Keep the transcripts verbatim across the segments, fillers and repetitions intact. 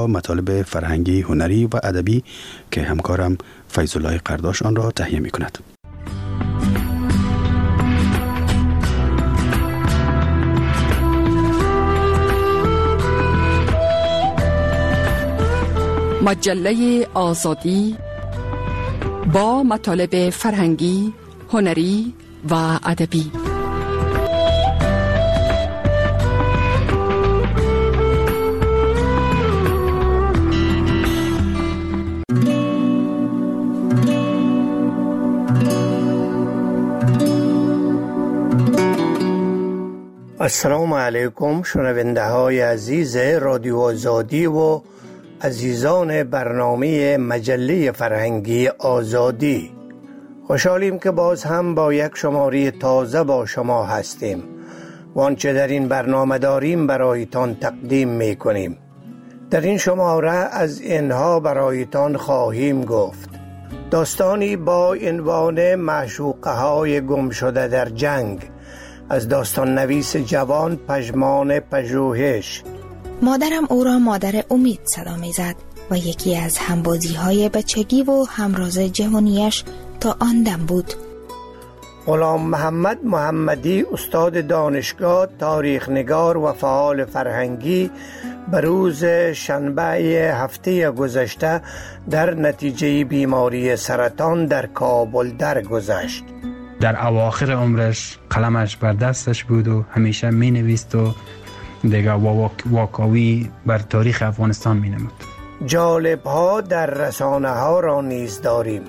با مطالب فرهنگی، هنری و ادبی که همکارم فیض الله قرداش آن را تهیه می کند. مجله آزادی با مطالب فرهنگی، هنری و ادبی. السلام علیکم شنونده های عزیز رادیو آزادی و عزیزان برنامه مجله فرهنگی آزادی. خوشحالیم که باز هم با یک شماره تازه با شما هستیم و آنچه در این برنامه داریم برایتان تقدیم می کنیم. در این شماره از اینها برایتان خواهیم گفت: داستانی با عنوان معشوقه های گم شده در جنگ از داستان نویس جوان پژمان پژوهش. مادرم او را مادر امید صدا می زد و یکی از همبازی های بچگی و همراز جوانیش تا آن دم بود. غلام محمد محمدی استاد دانشگاه، تاریخ نگار و فعال فرهنگی به روز شنبه هفته گذشته در نتیجه بیماری سرطان در کابل درگذشت. در اواخر عمرش قلمش بر دستش بود و همیشه می نویست و دیگه واکاوی بر تاریخ افغانستان می نمود. جالب ها در رسانه ها را نیز داریم.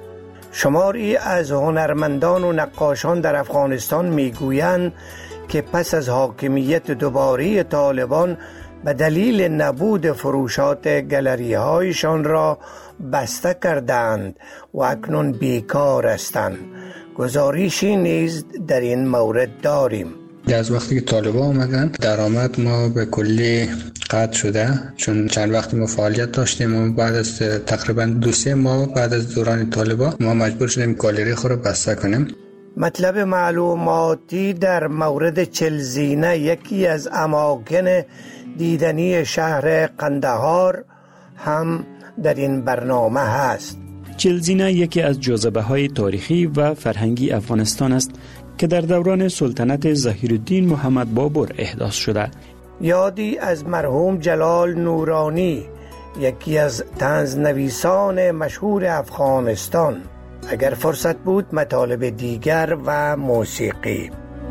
شماری از هنرمندان و نقاشان در افغانستان می گویند که پس از حاکمیت دوباره طالبان به دلیل نبود فروشات گالری هایشان را بسته کردند و اکنون بیکار هستند. گزارشی نیز در این مورد داریم. از وقتی که طالبان آمدن درآمد ما به کلی قطع شده، چون چند وقتی ما فعالیت داشتیم و بعد از تقریبا دو سه ماه بعد از دوران طالبان ما مجبور شدیم گالری خود را بسته کنیم. مطلب معلوماتی در مورد چلزینه، یکی از اماکن دیدنی شهر قندهار، هم در این برنامه هست. چلزینه یکی از جاذبه‌های تاریخی و فرهنگی افغانستان است که در دوران سلطنت ظهیرالدین محمد بابر احداث شده. یادی از مرحوم جلال نورانی، یکی از طنزنویسان مشهور افغانستان. اگر فرصت بود مطالب دیگر و موسیقی.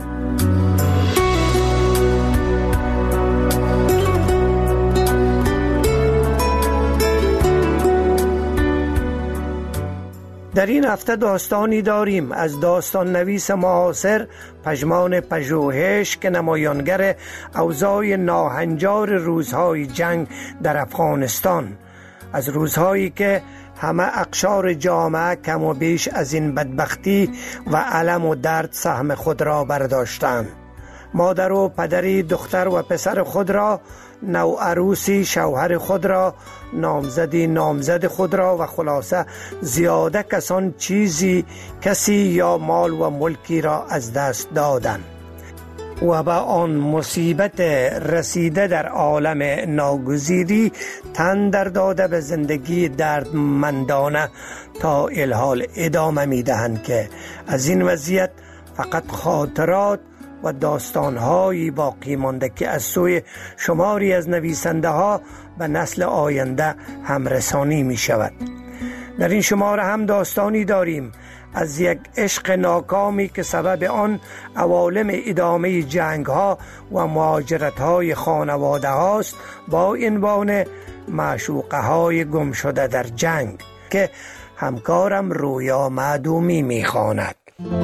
در این هفته داستانی داریم از داستان نویس معاصر پژمان پژوهش که نمایانگر اوضاع ناهنجار روزهای جنگ در افغانستان، از روزهایی که همه اقشار جامعه کم و بیش از این بدبختی و الم و درد سهم خود را برداشتند. مادر و پدری دختر و پسر خود را، نوعروسی شوهر خود را، نامزدی نامزد خود را و خلاصه زیاده کسان چیزی کسی یا مال و ملکی را از دست دادند و به آن مصیبت رسیده در عالم ناگزیری تن در داده به زندگی دردمندانه تا الحال ادامه می دهند که از این وضعیت فقط خاطرات و داستان‌هایی باقی مانده که از سوی شماری از نویسنده ها به نسل آینده همرسانی می شود. در این شماره هم داستانی داریم از یک عشق ناکامی که سبب آن عوالم ادامه جنگ ها و مهاجرت های خانواده هاست، با عنوان معشوقه های گم شده در جنگ که همکارم رویا معدومی می خواند.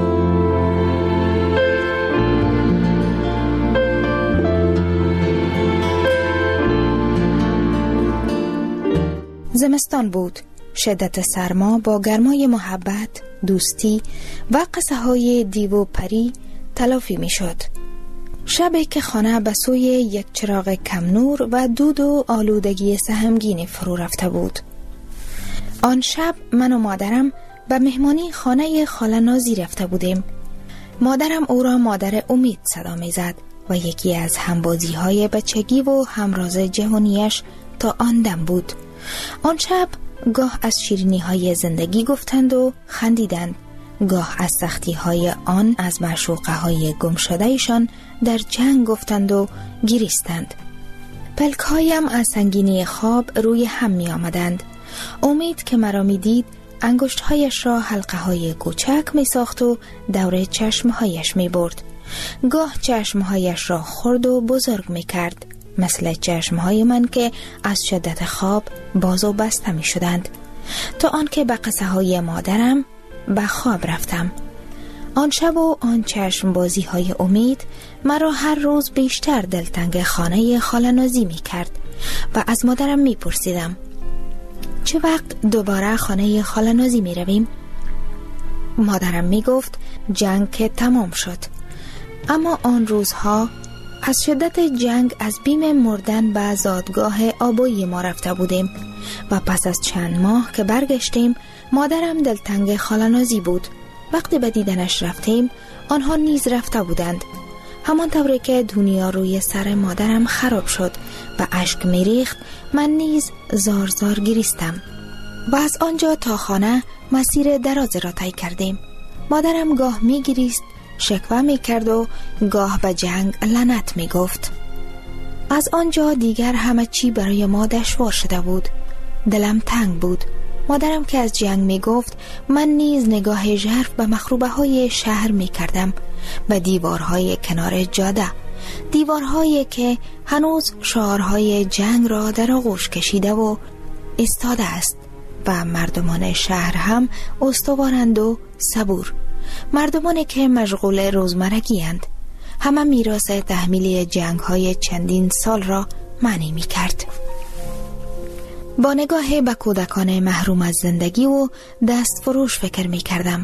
زمستان بود. شدت سرما با گرمای محبت، دوستی و قصه های دیو و پری تلافی می شد. شبی که خانه به سوی یک چراغ کم نور و دود و آلودگی سهمگینی فرو رفته بود. آن شب من و مادرم به مهمانی خانه خاله نازی رفته بودیم. مادرم او را مادر امید صدا می زد و یکی از همبازی های بچگی و همراز جوانیش تا آن دم بود. آن شب گاه از شیرینی های زندگی گفتند و خندیدند، گاه از سختی های آن از معشوقه های گم شده ایشان در جنگ گفتند و گریستند. پلکایم از سنگینی خواب روی هم می آمدند. امید که مرا می دید انگشتهایش را حلقه های کوچک می ساخت و دور چشمهایش می برد. گاه چشمهایش را خرد و بزرگ می کرد، مثل چشمهای من که از شدت خواب باز و بسته می شدند، تا آنکه به قصه های مادرم به خواب رفتم. آن شب و آن چشم بازی های امید مرا هر روز بیشتر دلتنگ خانه خاله‌نازی می کرد و از مادرم می پرسیدم چه وقت دوباره خانه خاله‌نازی می رویم؟ مادرم می گفت جنگ که تمام شد. اما آن روزها از شدت جنگ از بیم مردن به زادگاه آبایی ما رفته بودیم و پس از چند ماه که برگشتیم مادرم دلتنگ خاله‌نازی بود. وقتی به دیدنش رفتیم آنها نیز رفته بودند. همان طوری که دنیا روی سر مادرم خراب شد و اشک میریخت، من نیز زار زار گریستم و از آنجا تا خانه مسیر دراز را طی کردیم. مادرم گاه میگریست، شکوه میکرد و گاه به جنگ لعنت میگفت. از آنجا دیگر همه چی برای ما دشوار شده بود. دلم تنگ بود. مادرم که از جنگ می گفت، من نیز نگاه ژرف به مخروبه های شهر می کردم، به دیوارهای کنار جاده، دیوارهایی که هنوز شعارهای جنگ را در آغوش کشیده و ایستاده است و مردمان شهر هم استوارند و صبور، مردمانی که مشغول روزمرگی اند. همه میراث تحمیلی جنگ های چندین سال را معنی می کرد. با نگاه به کودکان محروم از زندگی و دست فروش فکر می کردم.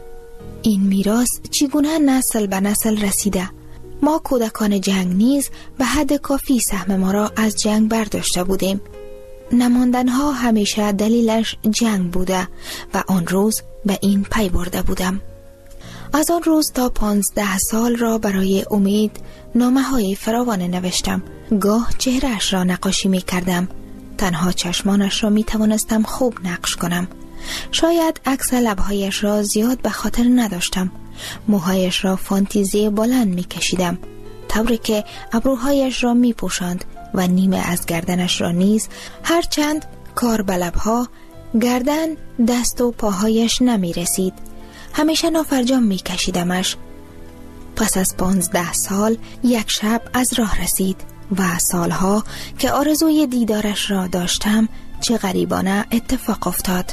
این میراث چگونه نسل به نسل رسیده؟ ما کودکان جنگ نیز به حد کافی سهم ما را از جنگ برداشته بودیم. نماندنها همیشه دلیلش جنگ بوده و آن روز به این پی برده بودم. از آن روز تا پانزده سال را برای امید نامه های فراوان نوشتم. گاه چهرهش را نقاشی می کردم. تنها چشمانش را می توانستم خوب نقش کنم. شاید عکس لبهایش را زیاد به خاطر نداشتم. موهایش را فانتزی بلند می کشیدم، طوری که ابروهایش را می پوشاند و نیمه از گردنش را نیز، هرچند کار به لبها، گردن، دست و پاهایش نمی رسید. همیشه نافرجام می کشیدمش. پس از پانزده سال یک شب از راه رسید و سالها که آرزوی دیدارش را داشتم چه غریبانه اتفاق افتاد.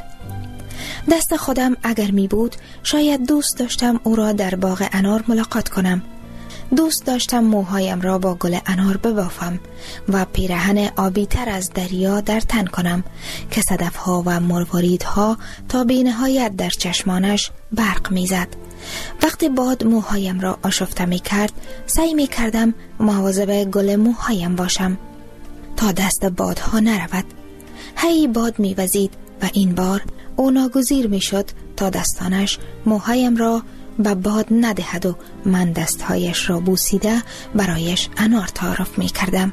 دست خودم اگر می بود شاید دوست داشتم او را در باغ انار ملاقات کنم. دوست داشتم موهایم را با گل انار ببافم و پیرهن آبی تر از دریا در تن کنم که صدفها و مرواریدها تا بی نهایت در چشمانش برق می زد. وقتی باد موهایم را آشفته می کرد سعی می کردم مواظب گل موهایم باشم تا دست بادها نرود. هی باد می وزید و این بار او ناگزیر می شد تا دستانش موهایم را به باد ندهد و من دستهایش را بوسیده برایش انار تعارف می کردم.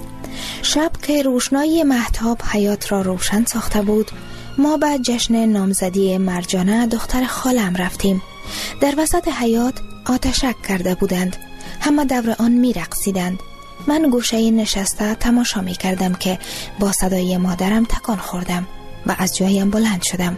شب که روشنایی مهتاب حیات را روشن ساخته بود، ما به جشن نامزدی مرجانه دختر خالم رفتیم. در وسط حیات آتشک کرده بودند. همه دور آن می رقصیدند. من گوشه نشسته تماشا می کردم که با صدای مادرم تکان خوردم و از جایم بلند شدم.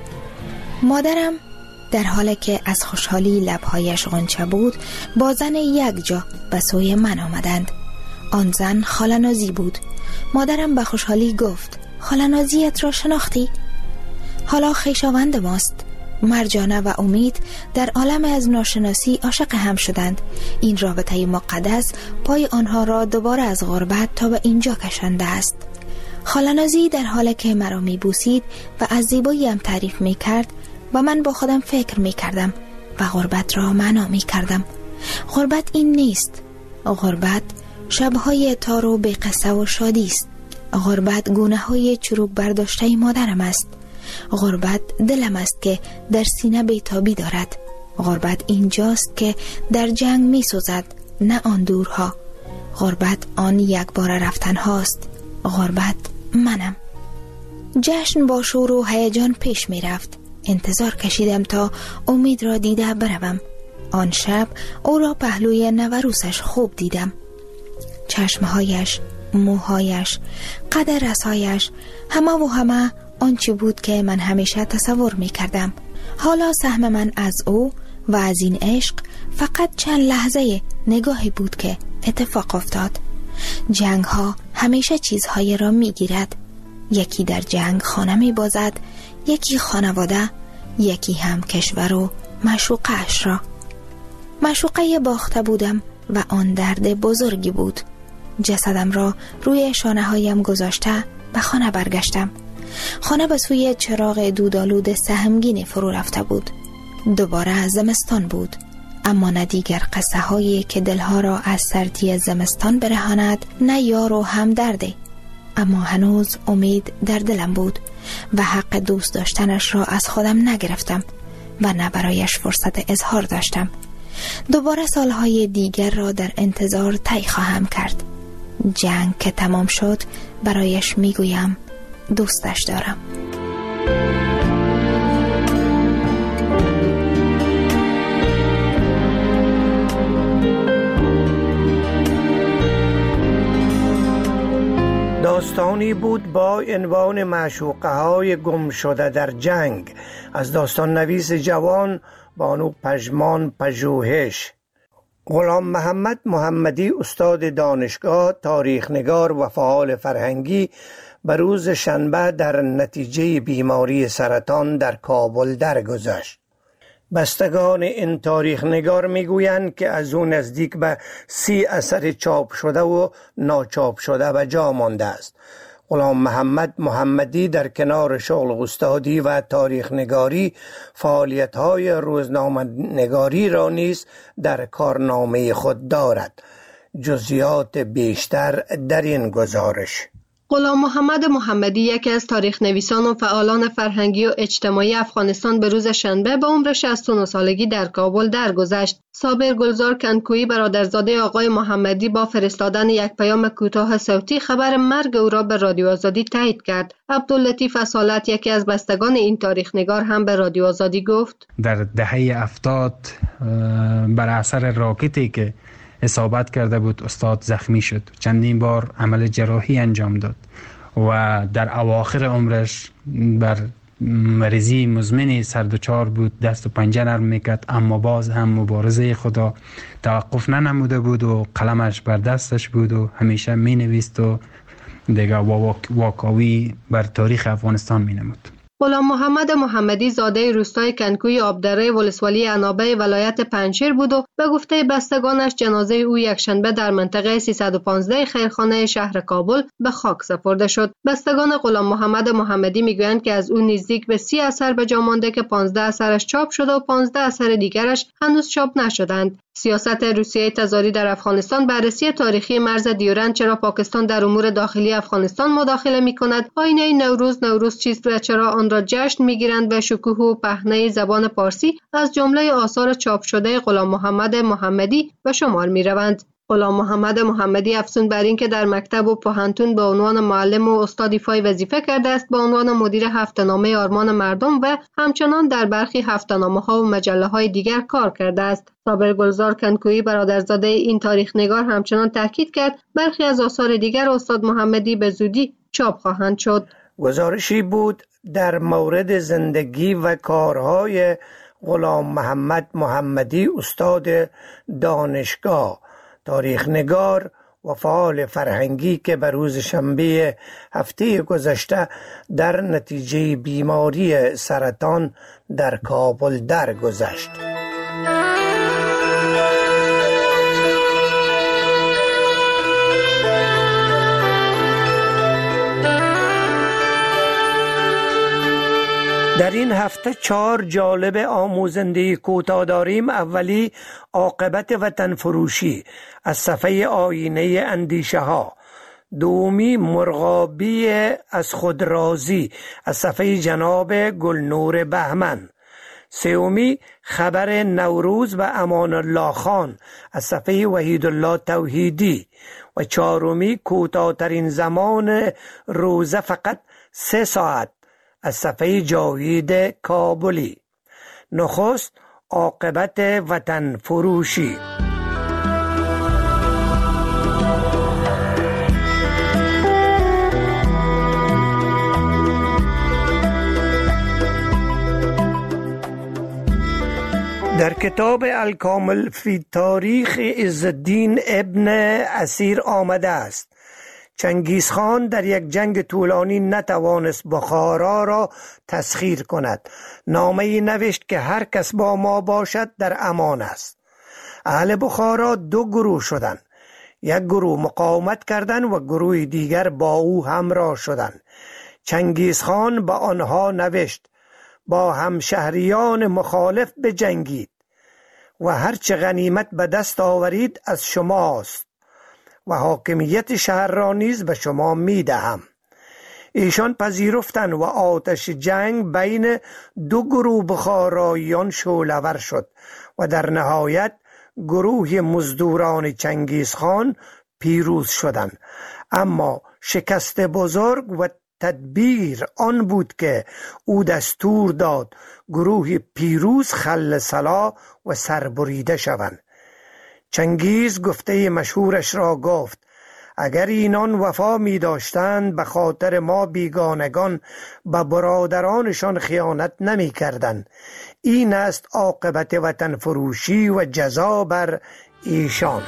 مادرم در حالی که از خوشحالی لبهایش غنچه بود با زن یک جا به سوی من آمدند. آن زن خاله‌نازی بود. مادرم به خوشحالی گفت خاله‌نازیت را شناختی؟ حالا خویشاوند ماست. مرجانه و امید در عالم از ناشناسی عاشق هم شدند. این رابطه مقدس پای آنها را دوباره از غربت تا به اینجا کشانده است. خاله‌نازی در حالی که مرا می بوسید و از زیباییم تعریف می کرد و من با خودم فکر می کردم و غربت را معنا می کردم. غربت این نیست. غربت شبهای تار و بی قصه و شادی است. غربت گونه های چروک برداشته مادرم است. غربت دلم است که در سینه بیتابی دارد. غربت اینجاست که در جنگ می سوزد، نه آن دورها. غربت آن یک بار رفتن هاست. غربت منم. جشن با شور و هیجان پیش می رفت. انتظار کشیدم تا امید را دیده بروم. آن شب او را پهلوی نوروسش خوب دیدم. چشمهایش، موهایش، قد رسایش، همه و همه آنچه بود که من همیشه تصور می کردم. حالا سهم من از او و از این عشق فقط چند لحظه نگاهی بود که اتفاق افتاد. جنگ ها همیشه چیزهای را می گیرد. یکی در جنگ خانه می بازد، یکی خانواده، یکی هم کشور و معشوقه‌اش را. معشوقه باخته بودم و آن درد بزرگی بود. جسدم را روی شانه هایم گذاشته به خانه برگشتم. خانه به سوی چراغ دودالود سهمگین فرو رفته بود. دوباره زمستان بود، اما نه دیگر قصه هایی که دلها را از سردی زمستان برهاند، نه یار و همدرده. اما هنوز امید در دلم بود و حق دوست داشتنش را از خودم نگرفتم و نه برایش فرصت اظهار داشتم. دوباره سالهای دیگر را در انتظار طی خواهم کرد. جنگ که تمام شد برایش میگویم دوستش دارم. داستانی بود با عنوان معشوقه های گم شده در جنگ از داستان نویس جوان بانو پژمان پژوهش. غلام محمد محمدی استاد دانشگاه، تاریخ نگار و فعال فرهنگی به روز شنبه در نتیجه بیماری سرطان در کابل درگذشت. بستگان این تاریخ نگار میگویند که از اون نزدیک به سی اثر چاپ شده و ناچاپ شده به جا مانده است. غلام محمد محمدی در کنار شغل استادی و تاریخ نگاری فعالیت‌های روزنامه نگاری را نیز در کارنامه خود دارد. جزئیات بیشتر در این گزارش. غلام محمد محمدی یکی از تاریخ نویسان و فعالان فرهنگی و اجتماعی افغانستان به روز شنبه به عمر شصت و نه سالگی در کابل درگذشت. صابر گلزار کنکویی برادرزاده آقای محمدی با فرستادن یک پیام کوتاه صوتی خبر مرگ او را به رادیو آزادی تایید کرد. عبداللطیف اصالت یکی از بستگان این تاریخ نگار هم به رادیو آزادی گفت در دهه هفتاد بر اثر راکتی که اصابت کرده بود استاد زخمی شد، چندین بار عمل جراحی انجام داد و در اواخر عمرش بر مریضی مزمن سردوچار بود، دست و پنجه نرم میکرد، اما باز هم مبارزه خدا توقف ننموده بود و قلمش بر دستش بود و همیشه مینویست و دیگه واکاوی بر تاریخ افغانستان مینمود. غلام محمد محمدی زاده روستای کنکوی آبدره ولسوالی عنابه ولایت پنجشیر بود و به گفته بستگانش جنازه او یکشنبه در منطقه سیصد و پانزده خیرخانه شهر کابل به خاک سپرده شد. بستگان غلام محمد محمدی میگویند که از او نزدیک به سی اثر به جا مانده که پانزده اثرش چاپ شده و پانزده اثر دیگرش هنوز چاپ نشدند. سیاست روسیه تزاری در افغانستان بررسی تاریخی مرز دیورند، چرا پاکستان در امور داخلی افغانستان مداخله می کند، آینه نوروز نوروز چیست و چرا آن را جشن می گیرند و شکوه و پهنه زبان پارسی از جمله آثار چاپ شده غلام محمد محمدی به شمار می روند. غلام محمد محمدی افزون بر این که در مکتب و پوهنتون به عنوان معلم و استاد ایفای وظیفه کرده است، به عنوان مدیر هفته‌نامه آرمان مردم و همچنان در برخی هفته‌نامه‌ها و مجله‌های دیگر کار کرده است. صابر گلزار کنکویی برادرزاده این تاریخ نگار همچنان تاکید کرد برخی از آثار دیگر استاد محمدی به زودی چاپ خواهند شد. گزارشی بود در مورد زندگی و کارهای غلام محمد محمدی استاد دانشگاه، تاریخ نگار و فعال فرهنگی که به روز شنبه هفته گذشته در نتیجه بیماری سرطان در کابل درگذشت. در این هفته چهار جالب آموزنده کوتاه داریم. اولی عاقبت وطن فروشی از صفحه آینه اندیشه ها. دومی مرغابی از خود راضی از صفحه جناب گلنور بهمن. سومی خبر نوروز و امان الله خان از صفحه وحید الله توحیدی و چهارمی کوتاه‌ترین زمان روزه فقط سه ساعت از صفحه جاوید کابلی. نخست عاقبت وطن فروشی. در کتاب الکامل فی تاریخ عزالدین ابن اسیر آمده است چنگیز خان در یک جنگ طولانی نتوانست بخارا را تسخیر کند. نامه‌ای نوشت که هر کس با ما باشد در امان است. اهل بخارا دو گروه شدند. یک گروه مقاومت کردند و گروه دیگر با او همراه شدند. چنگیز خان با آنها نوشت با همشهریان مخالف بجنگید و هرچه غنیمت به دست آورید از شماست و حاکمیت شهر را نیز به شما می دهم. ایشان پذیرفتند و آتش جنگ بین دو گروه بخاراییان شعله‌ور شد و در نهایت گروه مزدوران چنگیز خان پیروز شدند. اما شکست بزرگ و تدبیر آن بود که او دستور داد گروه پیروز خل سلا و سربریده شوند. چنگیز گفته مشهورش را گفت اگر اینان وفا می داشتند به خاطر ما بیگانگان به برادرانشان خیانت نمی کردند. این است عاقبت وطن فروشی و جزا بر ایشان.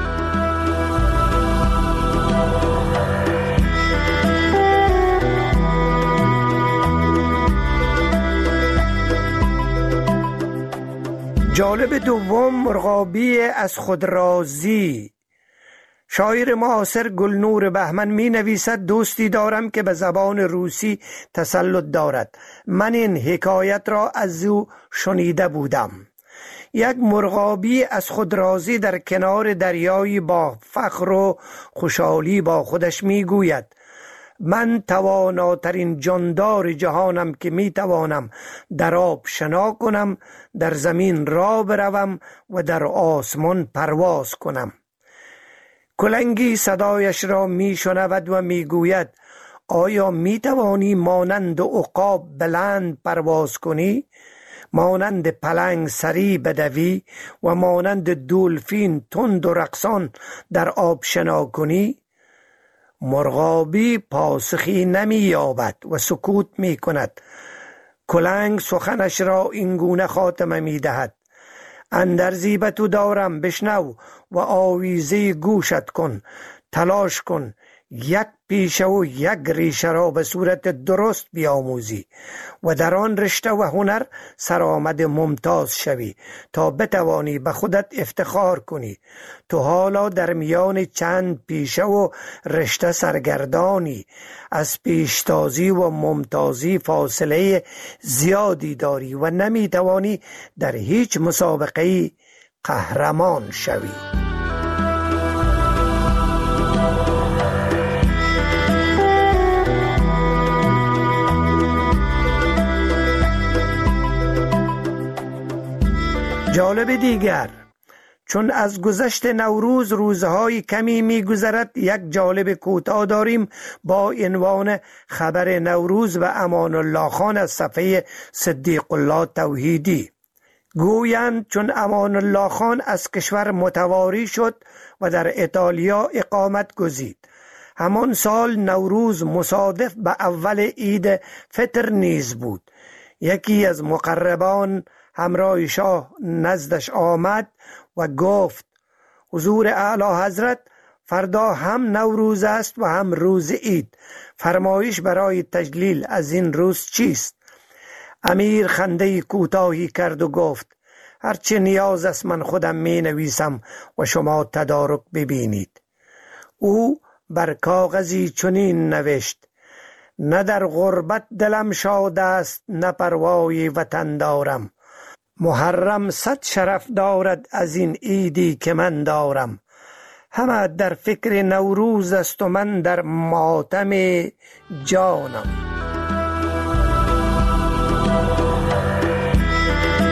جالب دوم مرغابی از خود راضی. شاعر معاصر گلنور بهمن می نویسد دوستی دارم که به زبان روسی تسلط دارد. من این حکایت را از او شنیده بودم. یک مرغابی از خود راضی در کنار دریایی با فخر و خوشحالی با خودش می گوید من تواناترین جاندار جهانم که می توانم در آب شنا کنم، در زمین راه بروم و در آسمان پرواز کنم. کلنگی صدایش را می شنود و می گوید آیا می توانی مانند عقاب بلند پرواز کنی؟ مانند پلنگ سریع بدوی و مانند دولفین تند و رقصان در آب شنا کنی؟ مرغابی پاسخی نمی یابد و سکوت می کند. کلنگ سخنش را اینگونه خاتمه می دهد اندرزی به تو دارم بشنو و آویزه گوشت کن. تلاش کن یک پیشه و یک ریشه را به صورت درست بیاموزی و در آن رشته و هنر سرآمد ممتاز شوی تا بتوانی به خودت افتخار کنی. تو حالا در میان چند پیشه و رشته سرگردانی، از پیشتازی و ممتازی فاصله زیادی داری و نمیتوانی در هیچ مسابقه قهرمان شوی. جالب دیگر، چون از گذشت نوروز روزهای کمی می‌گذرد، یک جالب کوتاه داریم با عنوان خبر نوروز و امان الله خان از صفحه صدیق الله توحیدی. گویند چون امان الله خان از کشور متواری شد و در ایتالیا اقامت گزید، همان سال نوروز مصادف به اول عید فطر نیز بود. یکی از مقربان همراه شاه نزدش آمد و گفت حضور اعلی حضرت، فردا هم نوروز است و هم روز عید، فرمایش برای تجلیل از این روز چیست؟ امیر خنده کوتاهی کرد و گفت هرچه نیاز است من خودم می نویسم و شما تدارک ببینید. او بر کاغذی چنین نوشت: نه در غربت دلم شاد است، نه پروای وطن دارم. محرم صد شرف دارد از این عیدی که من دارم. همه در فکر نوروز است و من در ماتم جانم.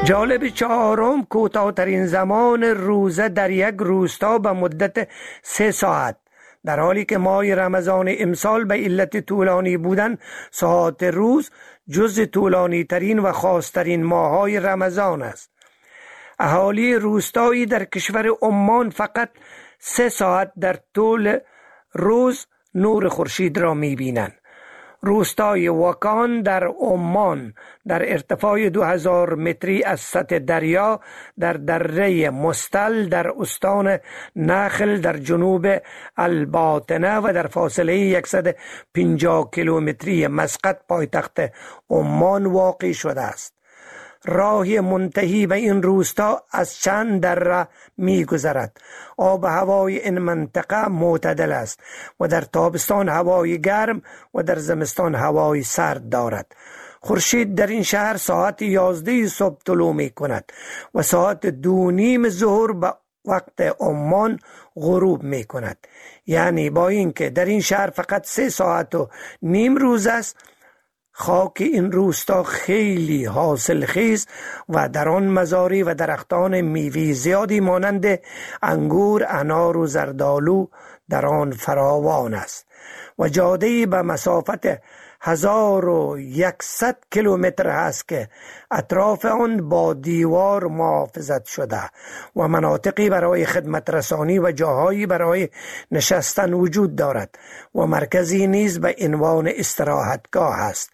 جالب چهارم، کوتاه‌ترین زمان روزه در یک روستا به مدت سه ساعت. در حالی که ماه رمضان امسال به علت طولانی بودن ساعات روز جز طولانی ترین و خاصترین ماه‌های رمضان است. اهالی روستایی در کشور عمان فقط سه ساعت در طول روز نور خورشید را می‌بینند. روستای وکان در عمان در ارتفاع دو هزار متری از سطح دریا در دره مستل در استان نخل در جنوب الباطنه و در فاصله صد و پنجاه کیلومتری مسقط پایتخت عمان واقع شده است. راهی منتهی به این روستا از چند دره می گذرد. آب و هوای این منطقه معتدل است و در تابستان هوای گرم و در زمستان هوای سرد دارد. خورشید در این شهر ساعت یازده صبح طلوع می کند و ساعت دو نیم ظهر به وقت عمان غروب می کند. یعنی با اینکه در این شهر فقط سه ساعت و نیم روز است، خاک این روستا خیلی حاصل خیز و در آن مزاری و درختان میوه زیادی مانند انگور، انار و زردالو در آن فراوان است و جاده‌ای به مسافت هزار و یکصد کیلومتر است که اطراف آن با دیوار محافظت شده و مناطقی برای خدمت رسانی و جاهایی برای نشستن وجود دارد و مرکزی نیز به عنوان استراحتگاه است.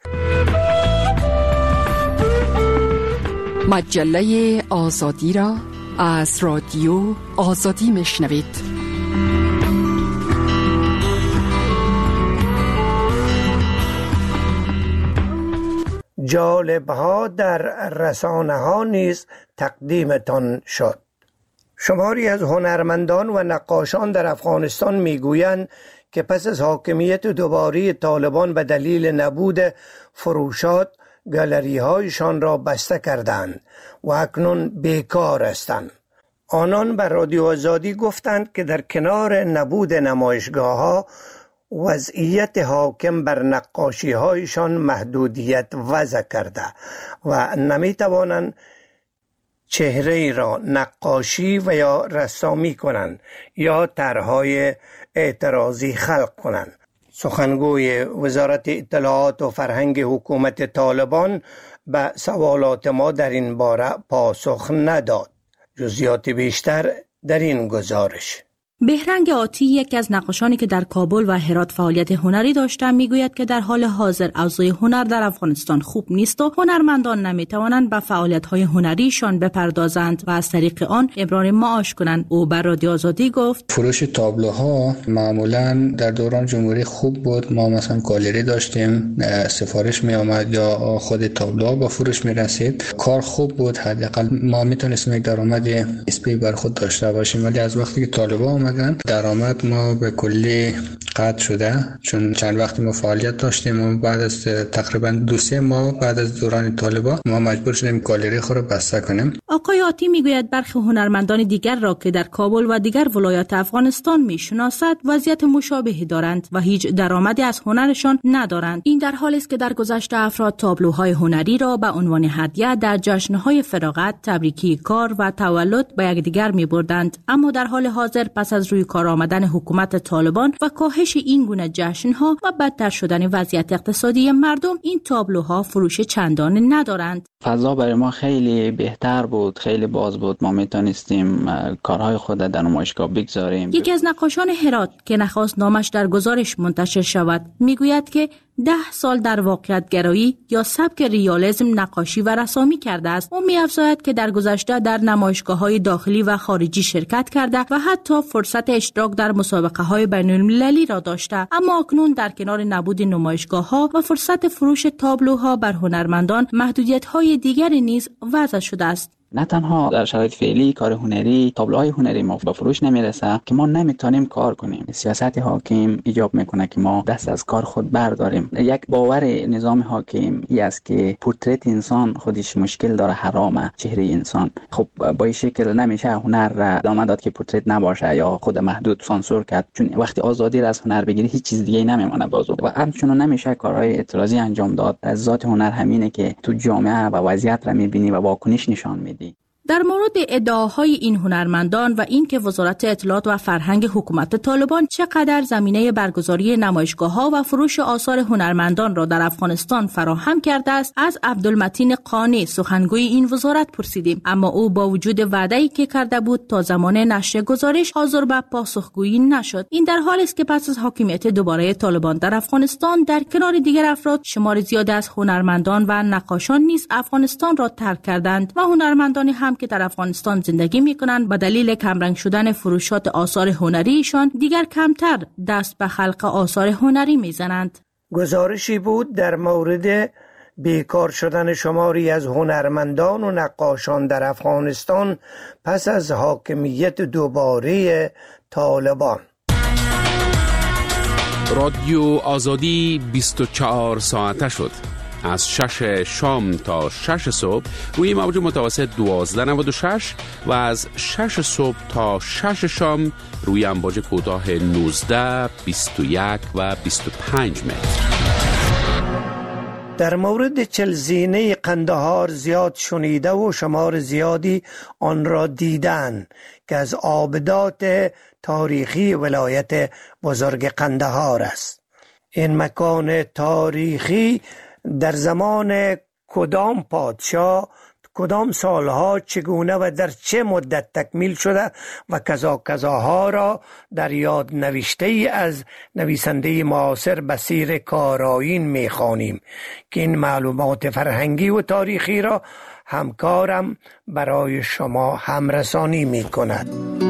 مجله آزادی را از رادیو آزادی میشنوید. جالب ها در رسانه ها نیز تقدیمتان شد. شماری از هنرمندان و نقاشان در افغانستان میگویند که پس از حاکمیت دوباره طالبان به دلیل نبود فروشات گالری هایشان را بسته کردند و اکنون بیکار هستند. آنان به رادیو آزادی گفتند که در کنار نبود نمایشگاه ها وضعیت حاکم بر نقاشی هایشان محدودیت وضع کرده و نمی توانند چهره را نقاشی و یا رسامی کنند یا طرحهای اعتراضی خلق کنند. سخنگوی وزارت اطلاعات و فرهنگ حکومت طالبان به سوالات ما در این باره پاسخ نداد. جزئیات بیشتر در این گزارش. بهرنگ آتی، یکی از نقاشانی که در کابل و هرات فعالیت هنری داشتند، میگوید که در حال حاضر اوضاع هنر در افغانستان خوب نیست و هنرمندان نمیتوانند به فعالیت‌های هنریشان بپردازند و از طریق آن امرار معاش کنند. او بر رادیو آزادی گفت: فروش تابلوها معمولا در دوران جمهوری خوب بود. ما مثلا گالری داشتیم، سفارش می آمد یا خود تابلوها با فروش می رسید. کار خوب بود، حداقل ما میتونستیم یک درآمد نسبی بر خود داشته باشیم. ولی از وقتی که طالبان درآمد ما به کلی قطع شده، چون چند وقتی ما فعالیت داشتیم و بعد از تقریبا دو سه ماه بعد از دوران طالبان ما مجبور شدیم گالری خود را بسته کنیم. آقای آتی میگوید برخی هنرمندان دیگر را که در کابل و دیگر ولایات افغانستان میشناسد وضعیت مشابهی دارند و هیچ درآمدی از هنرشان ندارند. این در حالی است که در گذشته افراد تابلوهای هنری را به عنوان هدیه در جشن‌های فراغت، تبریکی کار و تولد به یکدیگر می‌بردند، اما در حال حاضر پس از روی کار آمدن حکومت طالبان و کاهش این گونه جشن‌ها و بدتر شدن وضعیت اقتصادی مردم، این تابلوها فروش چندانی ندارند. فضا برای ما خیلی بهتر بود، خیلی باز بود. ما میتونستیم کارهای خود در نمایشگاه بگذاریم. یکی از نقاشان هرات که نخواست نامش در گزارش منتشر شود میگوید که ده سال در واقعیت گرایی یا سبک ریالیسم نقاشی و رسامی کرده است. او می‌افزاید که در گذشته در نمایشگاه‌های داخلی و خارجی شرکت کرده و حتی فرصت اشتراک در مسابقه‌های بین‌المللی را داشته، اما اکنون در کنار نبود نمایشگاه‌ها و فرصت فروش تابلوها بر هنرمندان محدودیت‌های دیگری نیز وضع شده است. نه تنها در شرایط فعلی کار هنری، تابلوهای هنری ما به فروش نمیرسه که ما نمیتونیم کار کنیم. سیاست حاکم ایجاب میکنه که ما دست از کار خود برداریم. یک باور نظام حاکم ای است که پورتریت انسان خودش مشکل داره، حرامه چهره انسان. خب با این شکل نمیشه هنر را ادامه داد که پورتریت نباشه یا خود محدود سانسور کرد، چون وقتی آزادی را از هنر بگیری هیچ چیز دیگه نمیمونه بازو. و همچنین نمیشه کارهای اعتراضی انجام داد. از ذات هنر همینه که تو جامعه و وضعیت را میبینی و واکنش نشان میدی. در مورد ادعاهای این هنرمندان و اینکه وزارت اطلاعات و فرهنگ حکومت طالبان چقدر زمینه برگزاری نمایشگاه‌ها و فروش آثار هنرمندان را در افغانستان فراهم کرده است، از عبدالمتین قانی سخنگوی این وزارت پرسیدیم، اما او با وجود وعده‌ای که کرده بود تا زمان نشر گزارش حاضر به پاسخگویی نشد. این در حالی است که پس از حاکمیت دوباره طالبان در افغانستان، در کنار دیگر افراد شمار زیادی از هنرمندان و نقاشان نیز افغانستان را ترک کردند و هنرمندانی هم که در افغانستان زندگی می‌کنند به دلیل کمرنگ شدن فروشات آثار هنریشان دیگر کمتر دست به خلق آثار هنری می‌زنند. گزارشی بود در مورد بیکار شدن شماری از هنرمندان و نقاشان در افغانستان پس از حاکمیت دوباره طالبان. رادیو آزادی بیست و چهار ساعته شد. از شش شام تا شش صبح روی موج متوسط دوازده نود و شش و از شش صبح تا شش شام روی امواج کوتاه نوزده، بیست و یک و بیست و پنج متر. در مورد چلزینه قندهار زیاد شنیده و شمار زیادی آن را دیدن که از آبدات تاریخی ولایت بزرگ قندهار است. این مکان تاریخی در زمان کدام پادشاه، کدام سالها، چگونه و در چه مدت تکمیل شده و کذا کذاها را در یاد نوشته ای از نویسنده معاصر بصیر کارآیین می‌خوانیم که این معلومات فرهنگی و تاریخی را همکارم برای شما همرسانی می‌کند.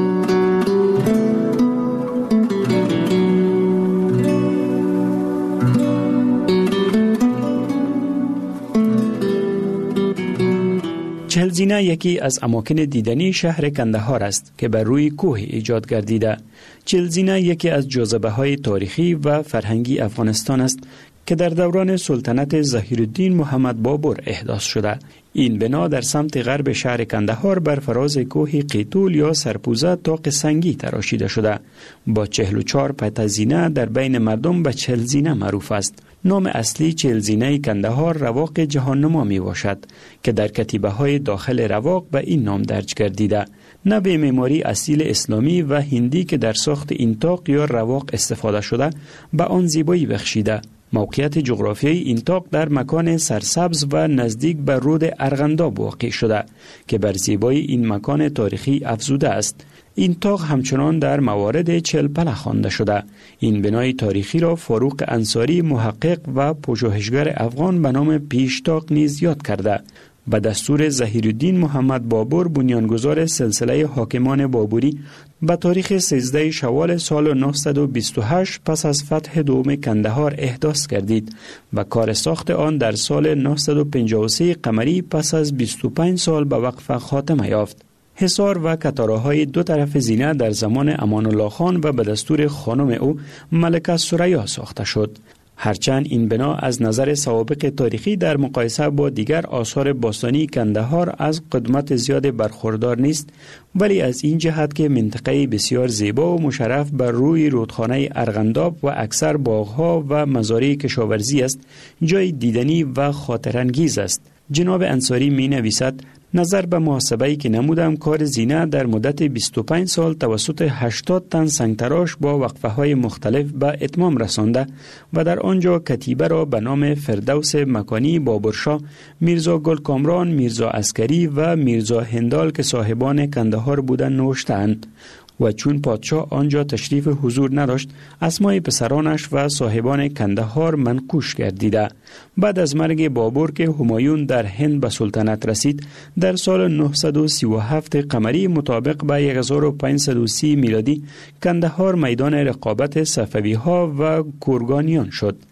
چهلزینه یکی از اماکن دیدنی شهر کندهار است که بر روی کوه ایجاد گردیده. چهلزینه یکی از جاذبه‌های تاریخی و فرهنگی افغانستان است که در دوران سلطنت ظهیرالدین محمد بابر احداث شده. این بنا در سمت غرب شهر کندهار بر فراز کوه قیتول یا سرپوزه طاق سنگی تراشیده شده. با چهل و چهار پتزینه در بین مردم به چهلزینه معروف است. نام اصلی چهلزینه کندهار رواق جهاننما می باشد که در کتیبه های داخل رواق به این نام درج گردیده. نه به معماری اصیل اسلامی و هندی که در ساخت این طاق یا رواق استفاده شده به آن زیبایی بخشیده. موقعیت جغرافیایی این طاق در مکان سرسبز و نزدیک به رود ارغنداب واقع شده که بر زیبایی این مکان تاریخی افزوده است. این طاق همچنان در موارد چلپله خوانده شده. این بنای تاریخی را فاروق انصاری محقق و پژوهشگر افغان به نام پیشتاق نیز یاد کرده. به دستور ظهیرالدین محمد بابر بنیانگذار سلسله حاکمان بابری به تاریخ سیزده شوال سال نهصد و بیست و هشت پس از فتح دوم کندهار احداث گردید و کار ساخت آن در سال نهصد و پنجاه و سه قمری پس از بیست و پنج سال به وقف خاتمه یافت. حصار و کتاره‌های دو طرف زینه در زمان امان الله خان و به دستور خانم او ملکه ثریا ساخته شد. هرچند این بنا از نظر سوابق تاریخی در مقایسه با دیگر آثار باستانی کندهار از قدمت زیاد برخوردار نیست، ولی از این جهت که منطقه بسیار زیبا و مشرف بر روی رودخانه ارغنداب و اکثر باغها و مزارع کشاورزی است، جای دیدنی و خاطرانگیز است. جناب انصاری می نویسد: نظر به محاسبه‌ای که نمودم، کار زینه در مدت بیست و پنج سال توسط هشتاد تن سنگتراش با وقفه‌های مختلف به اتمام رسانده و در آنجا کتیبه را به نام فردوس مکانی بابرشاه، میرزا گلکامران، میرزا عسکری و میرزا هندال که صاحبان کندهار بودند نوشتند و چون پادشاه آنجا تشریف حضور نداشت، اسمای پسرانش و صاحبان کندهار منقوش گردیده. بعد از مرگ بابر که همایون در هند به سلطنت رسید، در سال نهصد و سی و هفت قمری مطابق به هزار و پانصد و سی میلادی، کندهار میدان رقابت صفوی ها و گرگانیان شد.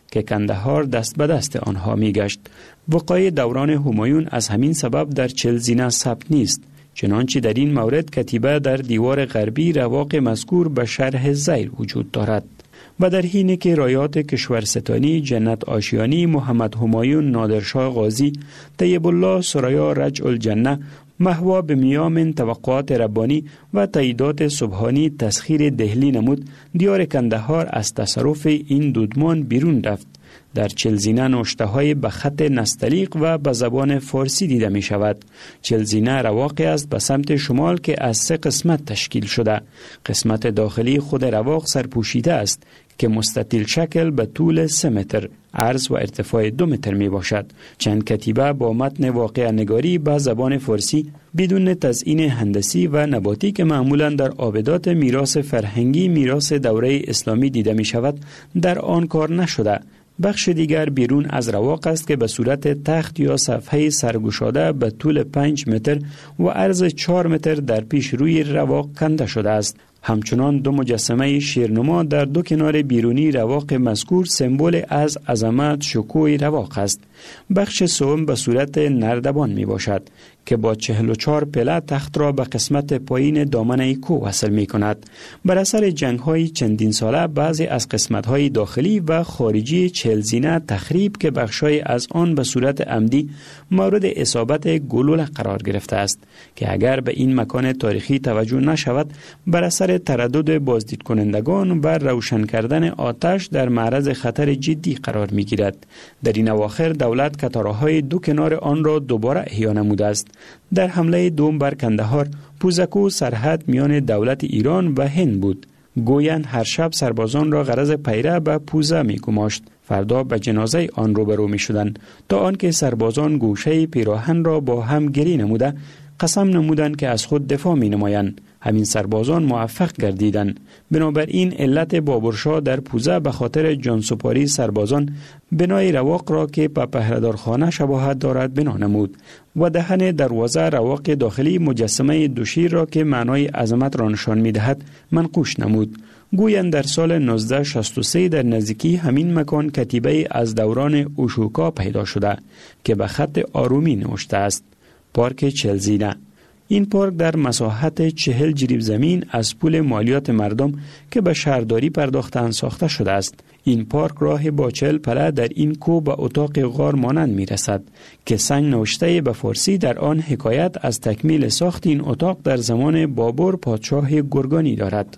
که کندهار دست به دست آنها می گشت. وقایع دوران همایون از همین سبب در چلزینه ثبت نیست، چنانچه در این مورد کتیبه در دیوار غربی رواق مذکور به شرح زیر وجود دارد. و در حینی که رایات کشورستانی جنت آشیانی، محمد همایون نادرشاه غازی، طیب الله ثریا رجع الجنه، محوا به میام توقعات ربانی و تاییدات سبحانی تسخیر دهلی نمود، دیار کندهار از تصرف این دودمان بیرون رفت. در چلزینه نوشته های به خط نستعلیق و به زبان فارسی دیده می شود. چلزینه رواقی است به سمت شمال که از سه قسمت تشکیل شده. قسمت داخلی خود رواق سرپوشیده است که مستطیل شکل به طول سه متر، عرض و ارتفاع دو متر می باشد. چند کتیبه با متن واقعه نگاری به زبان فارسی بدون تزیین هندسی و نباتی که معمولا در آبدات میراث فرهنگی میراث دوره اسلامی دیده می شود در آن کار نشده. بخش دیگر بیرون از رواق است که به صورت تخت یا صفحه سرگشاده به طول پنج متر و عرض چهار متر در پیش روی رواق کنده شده است. همچنان دو مجسمه شیرنما در دو کنار بیرونی رواق مذکور سمبل از عظمت شکوه رواق است. بخش سوم به صورت نردبان می باشد که با چهل و چهار پله تخت را به قسمت پایین دامنه کوه وصل می کند. بر اثر جنگ های چندین ساله بعضی از قسمت های داخلی و خارجی چلزینه تخریب که بخشای از آن به صورت عمدی مورد اصابت گلوله قرار گرفته است که اگر به این مکان تاریخی توجه نشود بر اثر تردد بازدید کنندگان و روشن کردن آتش در معرض خطر جدی قرار می گیرد. در این اواخر دولت کتارهای دو کنار آن را دوباره احیا نموده است. در حمله دوم بر کندهار، پوزکو سرحد میان دولت ایران و هند بود. گویند هر شب سربازان را غرض پیره به پوزه می گماشت. فردا به جنازه آن روبرو می شدند تا آنکه سربازان گوشه پیراهن را با هم گری نموده قسم نمودند که از خود دفاع می نمایند. همین سربازان موفق گردیدند. بنابراین علت بابرشاه در پوزه به خاطر جانسپاری سربازان بنای رواق را که به پهردارخانه شباهت دارد بنا نمود و دهن دروازه رواق داخلی مجسمه دوشیر را که معنای عظمت را نشان می دهد منقوش نمود. گویند در سال نوزده شصت و سه در نزدیکی همین مکان کتیبه از دوران اوشوکا پیدا شده که به خط آرومی نوشته است: پارک چلزینه. این پارک در مساحت چهل جریب زمین از پول مالیات مردم که به شهرداری پرداختن ساخته شده است. این پارک راه با چهل پله در این کوه به اتاق غار مانند می رسد که سنگ نوشته به فارسی در آن حکایت از تکمیل ساخت این اتاق در زمان بابر پادشاه گرگانی دارد.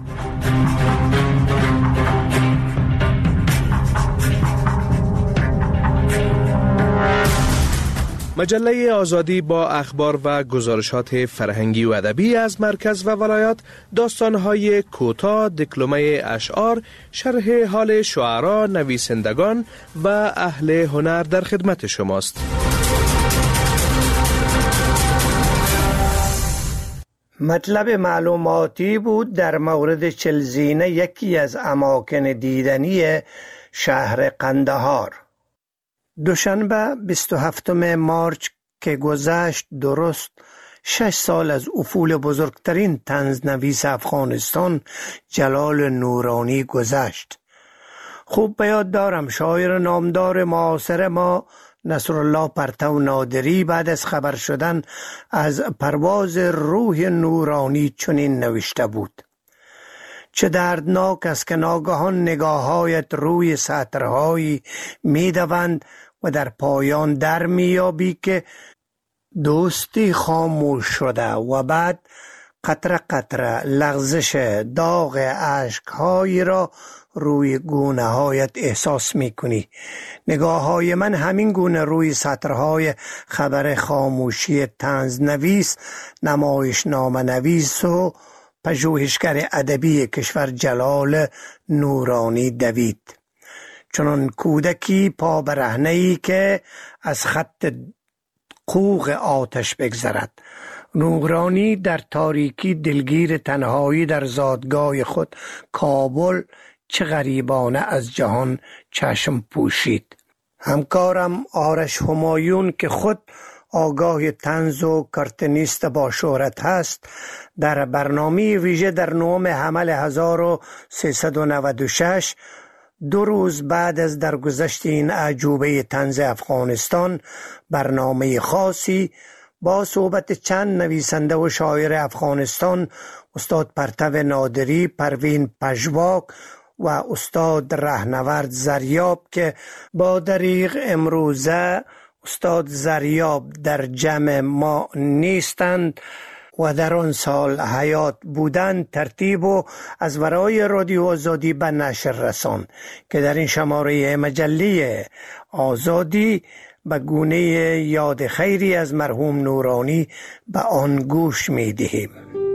مجله آزادی با اخبار و گزارشات فرهنگی و ادبی از مرکز و ولایات، داستان‌های کوتاه، دکلمه اشعار، شرح حال شعرا، نویسندگان و اهل هنر در خدمت شماست. مطلب معلوماتی بود در مورد چلزینه، یکی از اماکن دیدنی شهر قندهار. دوشنبه بیست و هفتم مارچ که گذشت، درست شش سال از افول بزرگترین طنزنویس افغانستان جلال نورانی گذشت. خوب به یاد دارم شاعر نامدار معاصر ما نصرالله پرتو نادری بعد از خبر شدن از پرواز روح نورانی چنین نوشته بود: چه دردناک است که ناگهان نگاهایت روی سطرهایی میدوند و در پایان در میابی که دوستی خاموش شده و بعد قطره قطره لغزش داغ اشکهایی را روی گونه هایت احساس میکنی. نگاه های من همین گونه روی سطرهای خبر خاموشی طنزنویس، نمایش نامه نویس و پژوهشگر ادبی کشور جلال نورانی دوید. چنان کودکی پا برهنه‌ای که از خط قوق آتش بگذرد. نورانی در تاریکی دلگیر تنهایی در زادگاه خود کابل چه غریبانه از جهان چشم پوشید. همکارم آرش همایون که خود آگاه طنز و کارتونیست با شهرت هست، در برنامه ویژه در نهم حمل هزار و سیصد و نود و شش دو روز بعد از درگذشت این اعجوبه طنز افغانستان برنامه خاصی با صحبت چند نویسنده و شاعر افغانستان، استاد پرتو نادری، پروین پژواک و استاد رهنورد زریاب که با دریغ امروزه استاد زریاب در جمع ما نیستند و در آن سال حیات بودند، ترتیب و از ورای رادیو آزادی به نشر رسان که در این شماره مجله آزادی به گونه یاد خیری از مرحوم نورانی به آن گوش می دهیم.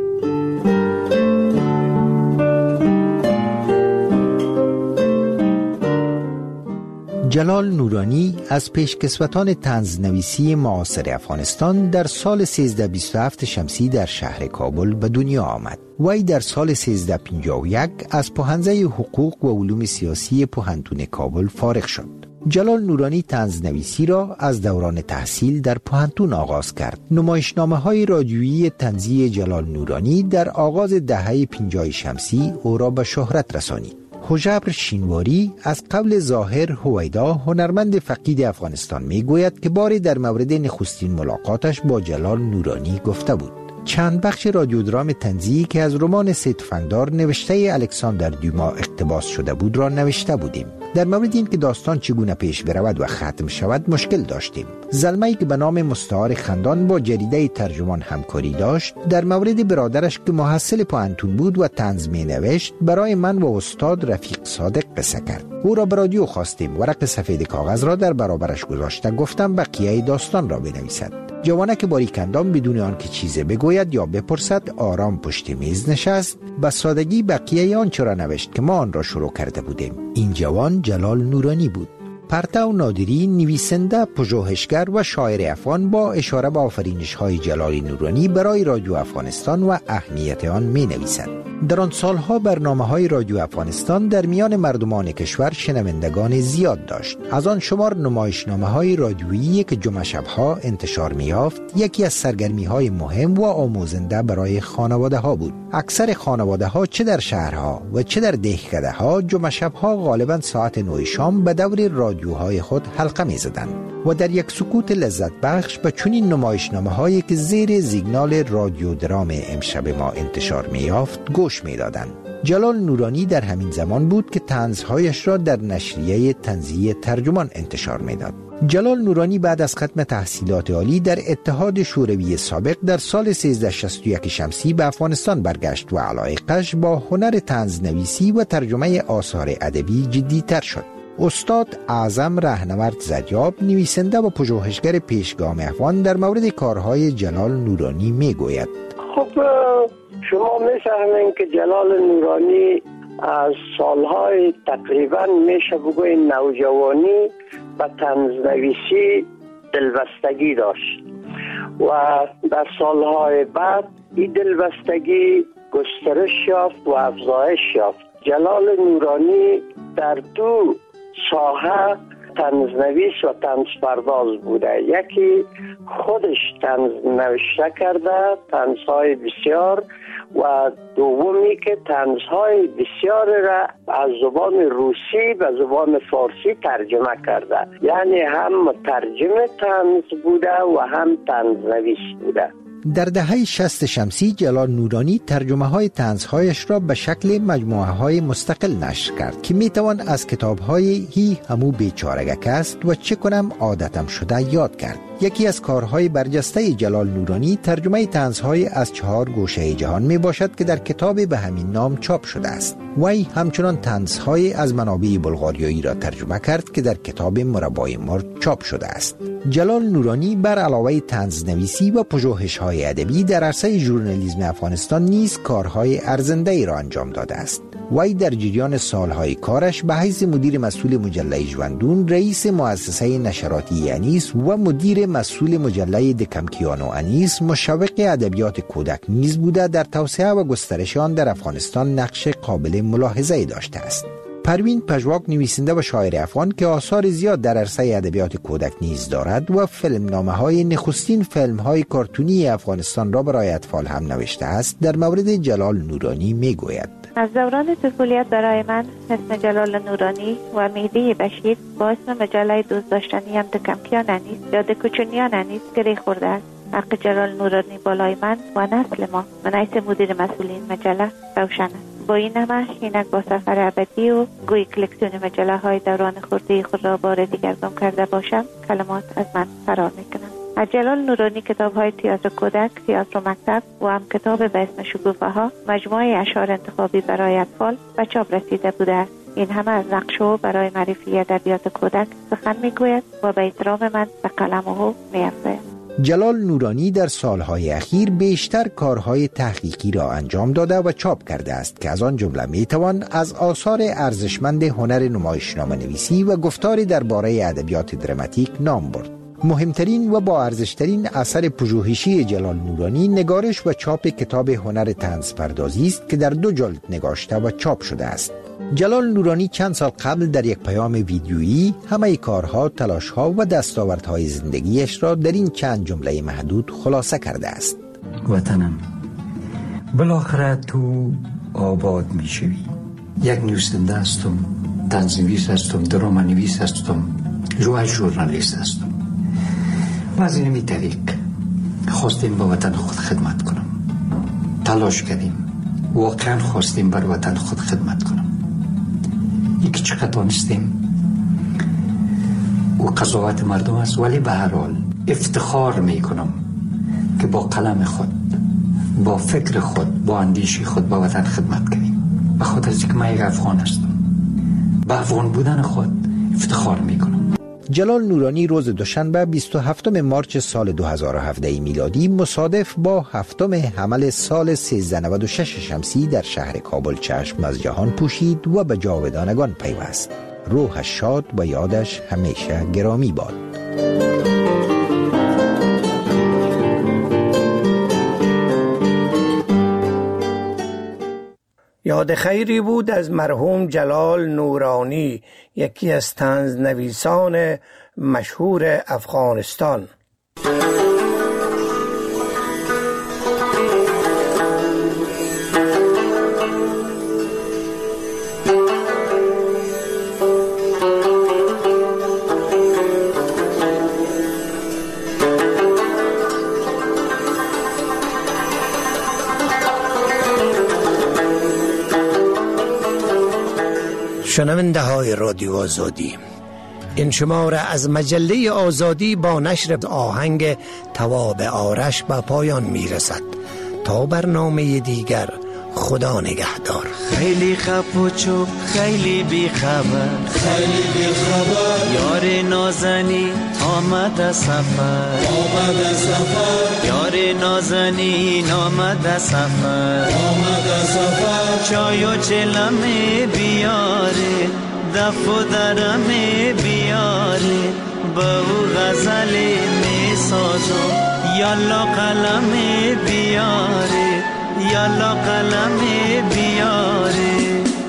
جلال نورانی از پیشکسوتان طنزنویسی معاصر افغانستان در سال سیزده بیست و هفت شمسی در شهر کابل به دنیا آمد. وی در سال سیزده پنجاه و یک از پوهنځی حقوق و علوم سیاسی پوهنتون کابل فارغ شد. جلال نورانی طنزنویسی را از دوران تحصیل در پوهنتون آغاز کرد. نمایشنامه‌های رادیویی طنزی جلال نورانی در آغاز دهه پنجاه شمسی او را به شهرت رسانید. هژبر شینواری از قول ظاهر هویدا، هنرمند فقید افغانستان، می گوید که باری در مورد نخستین ملاقاتش با جلال نورانی گفته بود: چند بخش رادیو درام طنزی که از رمان سه تفنگدار نوشته الکساندر دیوما اقتباس شده بود را نوشته بودیم. در مورد این که داستان چگونه پیش برود و ختم شود مشکل داشتیم. زلمه‌ای که به نام مستعار خندان با جریده ترجمان همکاری داشت، در مورد برادرش که محصل پوهنتون بود و طنز می نوشت برای من و استاد رفیق صادق قصه کرد. او را به رادیو خواستیم، ورق سفید کاغذ را در برابرش گذاشته گفتم بقیه داستان را بنویسد. جوانک باریکندام بدون آنکه چیزی بگوید یا بپرسد آرام پشت میز نشست، به سادگی بقیه آنچه را نوشت که ما آن را شروع کرده بودیم. این جوان جلال نورانی بود. پرتو نادری، نویسنده، پژوهشگر و شاعر افغان، با اشاره به آفرینش‌های جلال نورانی برای رادیو افغانستان و اهمیت آن می نویسد. در آن سالها برنامه‌های رادیو افغانستان در میان مردمان کشور شنوندگان زیاد داشت. از آن شمار نمایشنامه‌های رادیویی که جمعه شب‌ها انتشار می‌یافت یکی از سرگرمی‌های مهم و آموزنده برای خانواده‌ها بود. اکثر خانواده‌ها چه در شهرها و چه در دهکده‌ها جمعه شب‌ها غالباً ساعت نه شام به دور رادیوهای خود حلقه می‌زدند و در یک سکوت لذت بخش به چنین نمایشنامه‌هایی که زیر سیگنال رادیو درام امشب ما انتشار می‌یافت گوش می‌دادند. جلال نورانی در همین زمان بود که طنزهایش را در نشریه طنزی ترجمان انتشار می‌داد. جلال نورانی بعد از ختم تحصیلات عالی در اتحاد شوروی سابق در سال سیزده شصت و یک شمسی به افغانستان برگشت و علاقه‌اش با هنر طنزنویسی و ترجمه آثار ادبی جدی‌تر شد. استاد اعظم رهنورد زریاب، نویسنده و پژوهشگر پیشگام افغان، در مورد کارهای جلال نورانی میگوید: خب شما می‌فهمین که جلال نورانی از سالهای تقریبا میشه بگویم نوجوانی و طنزنویسی دلبستگی داشت و در سالهای بعد این دلبستگی گسترش یافت و افزایش یافت. جلال نورانی در دو ساحه طنزنویس و طنزپرداز بوده. یکی خودش طنز نوشته کرده، طنزهای بسیار، و دومی که طنزهای بسیار را از زبان روسی به زبان فارسی ترجمه کرده. یعنی هم مترجم طنز بوده و هم طنزنویس بوده. در دهه شصت شمسی جلال نورانی ترجمه های طنزهایش را به شکل مجموعه های مستقل نشر کرد که می توان از کتاب های هی همو بیچارگک است و چه کنم عادتم شده یاد کرد. یکی از کارهای برجسته جلال نورانی ترجمه طنزهای از چهار گوشه جهان می باشد که در کتاب به همین نام چاپ شده است. وی همچنان طنزهای از منابع بلغاریایی را ترجمه کرد که در کتاب مربای مرد چاپ شده است. جلال نورانی بر علاوه طنزنویسی و پژوهش‌های ادبی در عرصه ژورنالیسم افغانستان نیز کارهای ارزنده‌ای را انجام داده است. وی در جریان سالهای کارش به حیث مدیر مسئول مجله ژوندون، رئیس مؤسسه نشراتی انیس و مدیر مسئول مجله دکمکیان و انیس مشوق ادبیات کودک نیز بوده در توسعه و گسترش آن در افغانستان نقش قابل ملاحظه‌ای داشته است. پروین پژواک، نویسنده و شاعر افغان که آثار زیاد در عرصه ادبیات کودک نیز دارد و فیلمنامه‌های نخستین فیلم‌های کارتونی افغانستان را برای اطفال هم نوشته است، در مورد جلال نورانی می‌گوید: از دوران طفولیت برای من اسم جلال نورانی و مهدی بشیر با اسم مجله دوست داشتنی هم دکمکیان نیست یا دکوچونیان نیست گره خورده است. حق جلال نورانی بالای من و نسل ما من حیث مدیر مسئولین مجله روشن است. با این همه اینک با سفر ابدی و گوی کلکسیون مجله های دوران خردی خود را بار دیگر گم کرده باشم کلمات از من فرار میکنم. از جلال نورانی کتاب های تئاتر کودک، تئاتر مکتب و هم کتاب به اسم شکوفه ها، مجموعه اشعار انتخابی برای اطفال و چاپ رسیده بوده است. این همه از نقش او برای معرفی ادبیات کودک سخن میگوید و به احترام من به قلم او میافزاید. جلال نورانی در سالهای اخیر بیشتر کارهای تحقیقی را انجام داده و چاپ کرده است که از آن جمله میتوان از آثار ارزشمند هنر نمایشنامه نویسی و گفتاری درباره ادبیات دراماتیک نام برد. مهمترین و با ارزشترین اثر پژوهشی جلال نورانی نگارش و چاپ کتاب هنر طنز پردازی است که در دو جلد نگاشته و چاپ شده است. جلال نورانی چند سال قبل در یک پیام ویدیویی همه کارها، تلاشها و دستاوردهای زندگیش را در این چند جمله محدود خلاصه کرده است. وطنم، بالاخره تو آباد می شوی. یک نویسنده هستم، طنزنویس هستم، دراما نویس هستم، جو ژورنالیست هستم. و از این می طریق خواستیم با وطن خود خدمت کنم. تلاش کردیم، واقعا خواستیم بر وطن خود خدمت کنم. یکی چقدر دانستیم و قضاوت مردم است، ولی به هر حال افتخار می کنم که با قلم خود، با فکر خود، با اندیشی خود با وطن خدمت کنیم. به خاطر اینکه من یک افغان هستم، به افغان بودن خود افتخار می کنم. جلال نورانی روز دوشنبه بیست و هفتم مارس سال دو هزار و هفده میلادی مصادف با هفتم حمل سال سیزده نود و شش شمسی در شهر کابل چشم از جهان پوشید و به جاودانگان پیوست. روحش شاد و یادش همیشه گرامی باد. یاد خیری بود از مرحوم جلال نورانی، یکی از طنز نویسان مشهور افغانستان. شنونده های رادیو آزادی، این شماره از مجله آزادی با نشر آهنگ تواب آرش به پایان می رسد. تا برنامه دیگر، خدا نگهدار. خیلی خف و چوب، خیلی بی خبر، خیلی بی خبر، یار نازنی آمد سفر، آمد سفر، یار نازنین آمد سفر، آمد سفر، چای و چلمه بیاره، دف و درمه بیاره، به او غزل می سازم، یالا قلم بیاره، یالا قلم بیاره.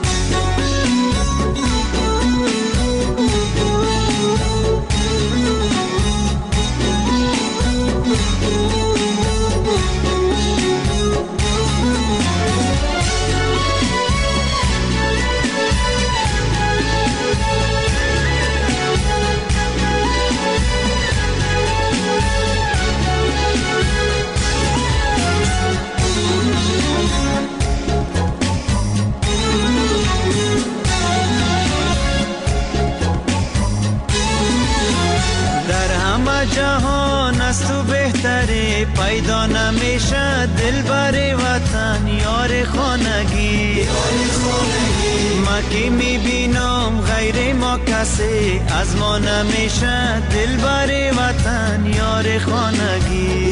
جهان از تو بهتری پیدا نمیشه، دل بر وطن یار خانگی، ما که میبینم غیر ما کسی از ما نمیشه، دل بر وطن یار خانگی،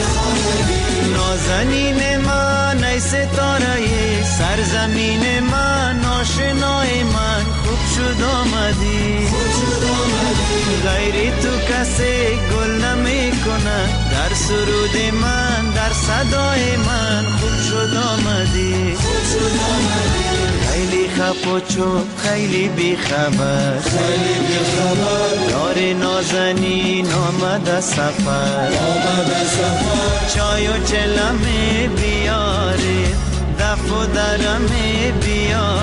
نازنین من ای ستاره سرزمین من، آشنای من خوب شد آمدی، غیری تو کسی گل نمی کنه، در سرود من در صدای من خوب شد آمدی، خیلی خف و چوب، خیلی بی خبر، خیلی بی خبر، یار نازنین آمد سفر، آمد سفر، چای و چلمه بیاره، دف برادرم بیا